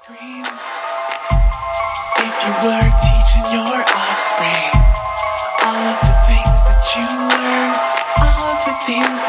scream if you were teaching your offspring all of the things that you learned, all of the things